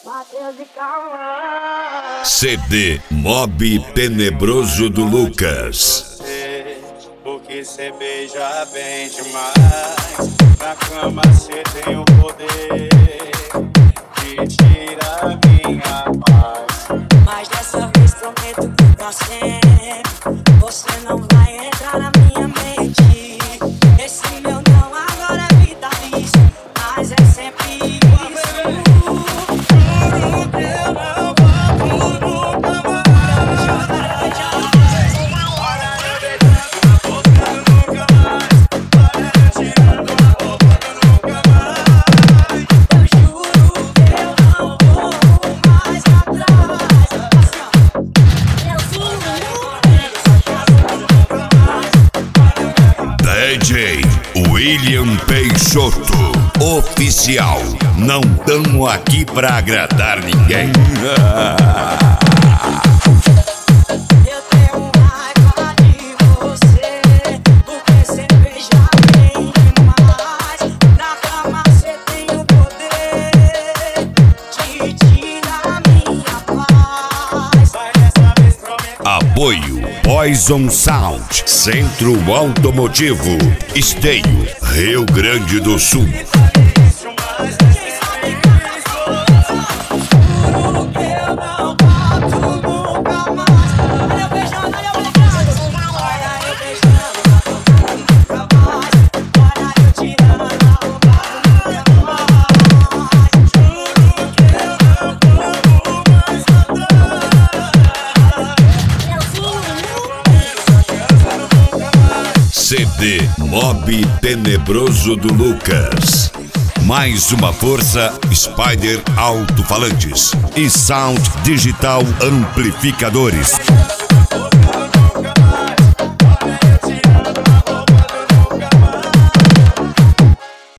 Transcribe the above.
Matheus e Cauã. CD Mob Tenebroso do Lucas. Porque cê beija bem demais. Na cama cê tem o poder de tirar minha paz. Mas dessa vez prometo pra sempre, você não vai entrar na minha mente. Esse meu não agora é vitalício, mas é sempre isso. Juro que eu não volto nunca mais. Olha eu beijando na boca do nunca mais. Olha eu tirando a roupa do nunca mais. Eu juro que eu não vou mais atrás. DJ William Peixoto Oficial. Não tamo aqui pra agradar ninguém. Eu tenho raiva de você, porque cê beija bem demais. Na cama cê tem o poder de tirar minha paz. Vai dessa vez prometo. Apoio Poison Sound, Centro Automotivo, Esteio, Rio Grande do Sul. CD Mob Tenebroso do Lucas. Mais uma força Spider Alto-Falantes e Sound Digital Amplificadores.